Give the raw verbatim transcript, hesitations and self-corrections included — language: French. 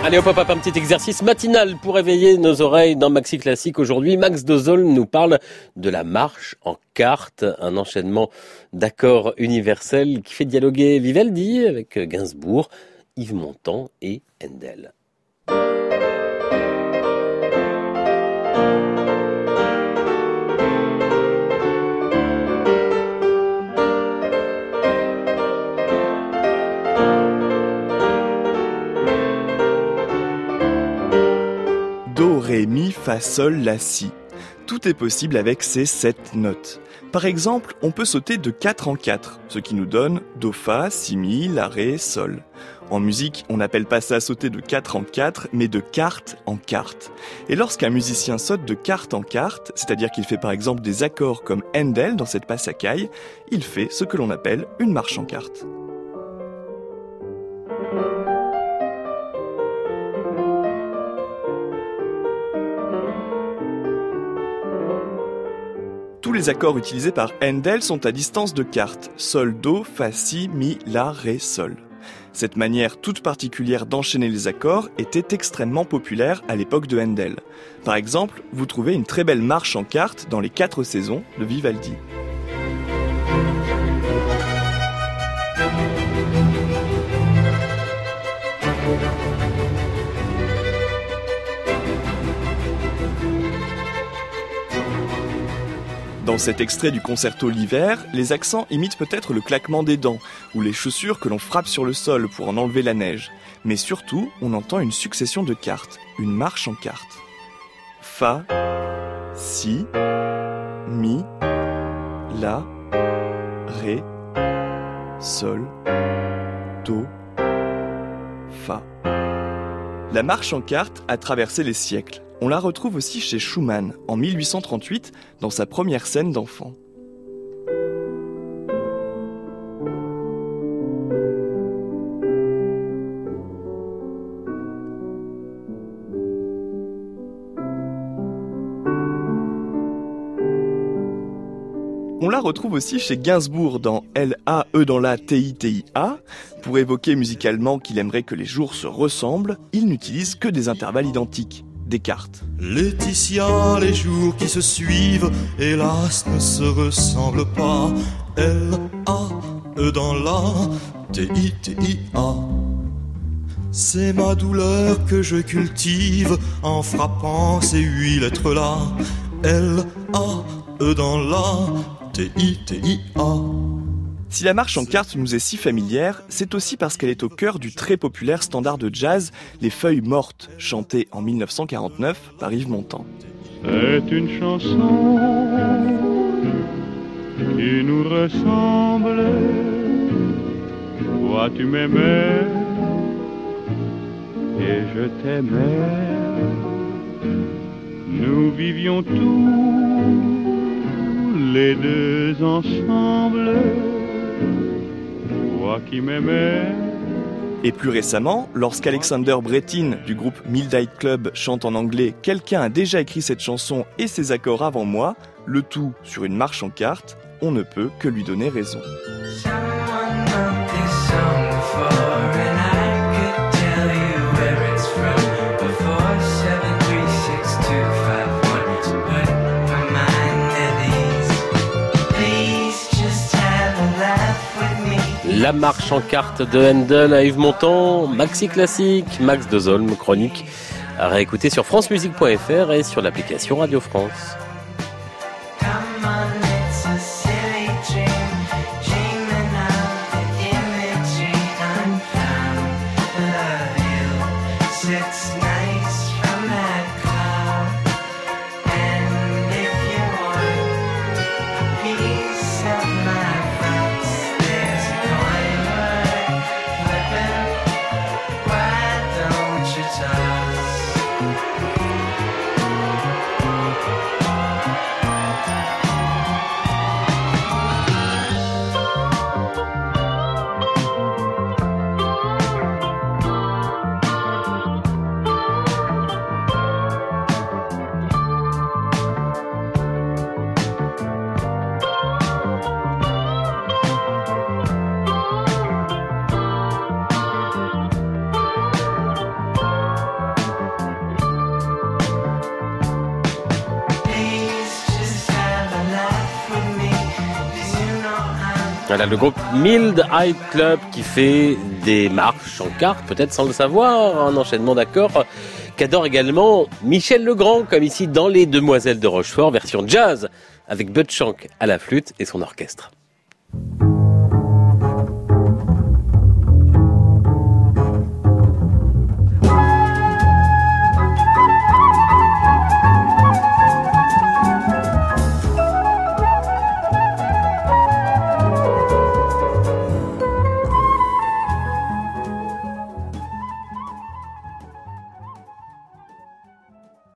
Allez hop hop hop, un petit exercice matinal pour éveiller nos oreilles dans Maxi Classique. Aujourd'hui, Max Dozolm nous parle de la marche en quarte, un enchaînement d'accords universels qui fait dialoguer Vivaldi avec Gainsbourg, Yves Montand et Handel. Do, Ré, Mi, Fa, Sol, La, Si. Tout est possible avec ces sept notes. Par exemple, on peut sauter de quatre en quatre, ce qui nous donne Do, Fa, Si, Mi, La, Ré, Sol. En musique, on n'appelle pas ça sauter de quatre en quatre, mais de quarte en quarte. Et lorsqu'un musicien saute de quarte en quarte, c'est-à-dire qu'il fait par exemple des accords comme Handel dans cette passacaille, il fait ce que l'on appelle une marche en quarte. Tous les accords utilisés par Handel sont à distance de quarte, Sol, Do, Fa, Si, Mi, La, Ré, Sol. Cette manière toute particulière d'enchaîner les accords était extrêmement populaire à l'époque de Handel. Par exemple, vous trouvez une très belle marche en quarte dans les quatre saisons de Vivaldi. Dans cet extrait du concerto L'hiver, les accents imitent peut-être le claquement des dents ou les chaussures que l'on frappe sur le sol pour en enlever la neige. Mais surtout, on entend une succession de quartes, une marche en quarte. Fa, Si, Mi, La, Ré, Sol, Do, Fa. La marche en quarte a traversé les siècles. On la retrouve aussi chez Schumann, en mille huit cent trente-huit, dans sa première scène d'enfant. On la retrouve aussi chez Gainsbourg dans L A E dans la T I T I A. Pour évoquer musicalement qu'il aimerait que les jours se ressemblent, il n'utilise que des intervalles identiques. Descartes. Laetitia, les jours qui se suivent, hélas, ne se ressemblent pas. L A E dans la T I T I A. C'est ma douleur que je cultive en frappant ces huit lettres-là. L A E dans la T I T I A. Si la marche en quarte nous est si familière, c'est aussi parce qu'elle est au cœur du très populaire standard de jazz Les Feuilles Mortes, chanté en mille neuf cent quarante-neuf par Yves Montand. C'est une chanson qui nous ressemble. Toi tu m'aimais et je t'aimais. Nous vivions tous les deux ensemble. Toi qui m'aimais. Et plus récemment, lorsqu'Alexander Brettin du groupe Midnight Club chante en anglais « Quelqu'un a déjà écrit cette chanson et ses accords avant moi », le tout sur une marche en quarte, on ne peut que lui donner raison. La marche en quarte de Handel à Yves Montand, Maxi Classique, Max Dozolm, chronique à réécouter sur francemusique point f r et sur l'application Radio France. Voilà le groupe Mild High Club qui fait des marches en cartes, peut-être sans le savoir, un enchaînement d'accords qu'adore également Michel Legrand, comme ici dans Les Demoiselles de Rochefort, version jazz, avec Bud Shank à la flûte et son orchestre.